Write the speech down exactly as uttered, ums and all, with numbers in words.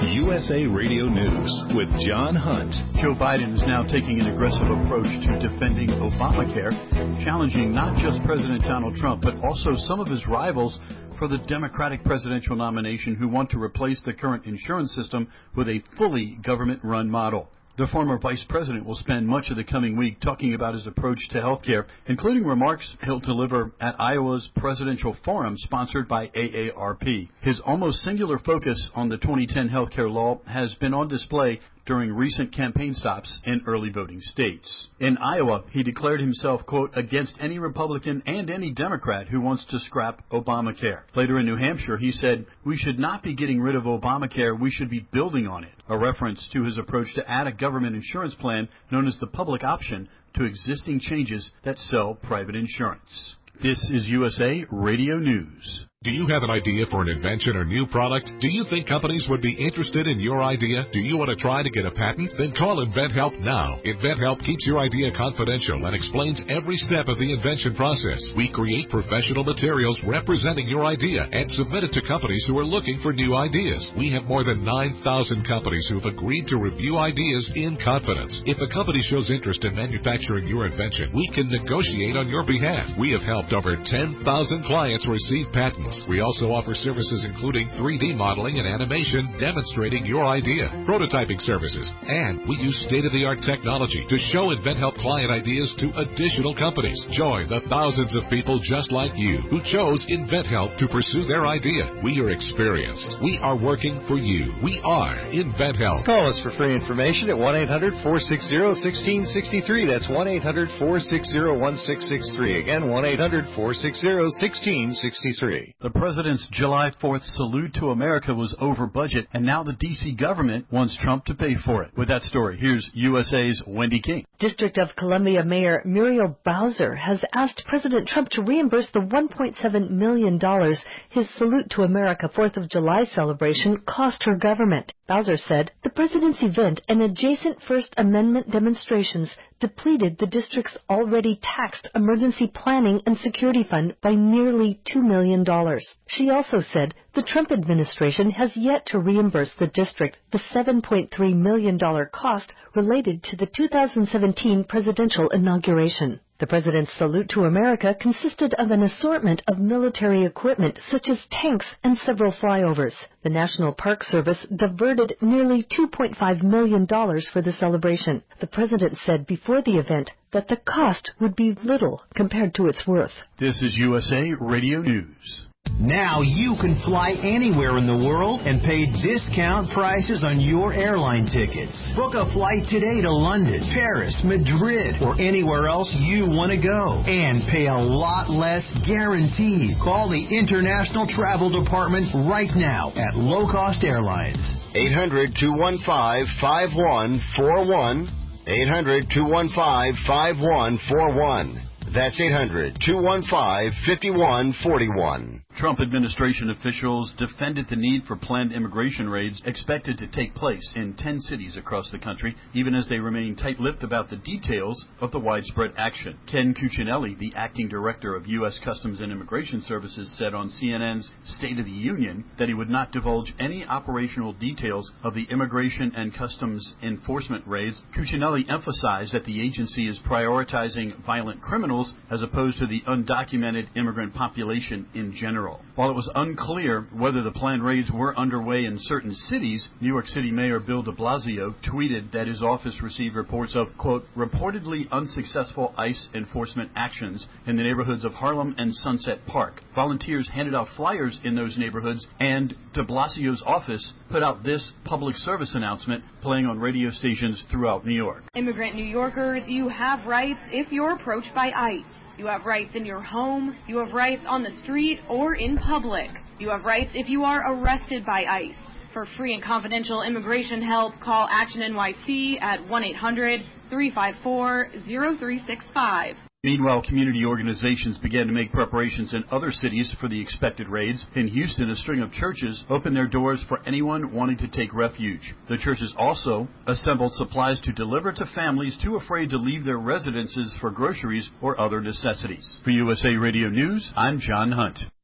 U S A Radio News with John Hunt. Joe Biden is now taking an aggressive approach to defending Obamacare, challenging not just President Donald Trump, but also some of his rivals for the Democratic presidential nomination who want to replace the current insurance system with a fully government-run model. The former vice president will spend much of the coming week talking about his approach to health care, including remarks he'll deliver at Iowa's presidential forum sponsored by A A R P. His almost singular focus on the twenty ten health care law has been on display during recent campaign stops in early voting states. In Iowa, he declared himself, quote, against any Republican and any Democrat who wants to scrap Obamacare. Later in New Hampshire, he said, we should not be getting rid of Obamacare, we should be building on it, a reference to his approach to add a government insurance plan known as the public option to existing changes that sell private insurance. This is U S A Radio News. Do you have an idea for an invention or new product? Do you think companies would be interested in your idea? Do you want to try to get a patent? Then call InventHelp now. InventHelp keeps your idea confidential and explains every step of the invention process. We create professional materials representing your idea and submit it to companies who are looking for new ideas. We have more than nine thousand companies who have agreed to review ideas in confidence. If a company shows interest in manufacturing your invention, we can negotiate on your behalf. We have helped over ten thousand clients receive patents. We also offer services including three D modeling and animation demonstrating your idea, prototyping services, and we use state-of-the-art technology to show InventHelp client ideas to additional companies. Join the thousands of people just like you who chose InventHelp to pursue their idea. We are experienced. We are working for you. We are InventHelp. Call us for free information at one eight hundred four six zero one six six three. That's one eight hundred four six zero one six six three. Again, one eight hundred four six zero one six six three. The president's July fourth salute to America was over budget, and now the D C government wants Trump to pay for it. With that story, here's U S A's Wendy King. District of Columbia Mayor Muriel Bowser has asked President Trump to reimburse the one point seven million dollars his Salute to America fourth of July celebration cost her government. Bowser said the president's event and adjacent First Amendment demonstrations depleted the district's already taxed emergency planning and security fund by nearly two million dollars. She also said the Trump administration has yet to reimburse the district the seven point three million dollars cost related to the two thousand seventeen presidential inauguration. The president's Salute to America consisted of an assortment of military equipment such as tanks and several flyovers. The National Park Service diverted nearly two point five million dollars for the celebration. The president said before the event that the cost would be little compared to its worth. This is U S A Radio News. Now you can fly anywhere in the world and pay discount prices on your airline tickets. Book a flight today to London, Paris, Madrid, or anywhere else you want to go. And pay a lot less guaranteed. Call the International Travel Department right now at Low Cost Airlines. eight hundred two one five five one four one. eight hundred two one five five one four one. That's eight hundred two one five five one four one. Trump administration officials defended the need for planned immigration raids expected to take place in ten cities across the country, even as they remain tight-lipped about the details of the widespread action. Ken Cuccinelli, the acting director of U S Customs and Immigration Services, said on C N N's State of the Union that he would not divulge any operational details of the immigration and customs enforcement raids. Cuccinelli emphasized that the agency is prioritizing violent criminals as opposed to the undocumented immigrant population in general. While it was unclear whether the planned raids were underway in certain cities, New York City Mayor Bill de Blasio tweeted that his office received reports of, quote, reportedly unsuccessful ICE enforcement actions in the neighborhoods of Harlem and Sunset Park. Volunteers handed out flyers in those neighborhoods, and de Blasio's office put out this public service announcement playing on radio stations throughout New York. Immigrant New Yorkers, you have rights if you're approached by ICE. You have rights in your home, you have rights on the street or in public. You have rights if you are arrested by ICE. For free and confidential immigration help, call Action N Y C at one eight hundred three five four zero three six five. Meanwhile, community organizations began to make preparations in other cities for the expected raids. In Houston, a string of churches opened their doors for anyone wanting to take refuge. The churches also assembled supplies to deliver to families too afraid to leave their residences for groceries or other necessities. For U S A Radio News, I'm John Hunt.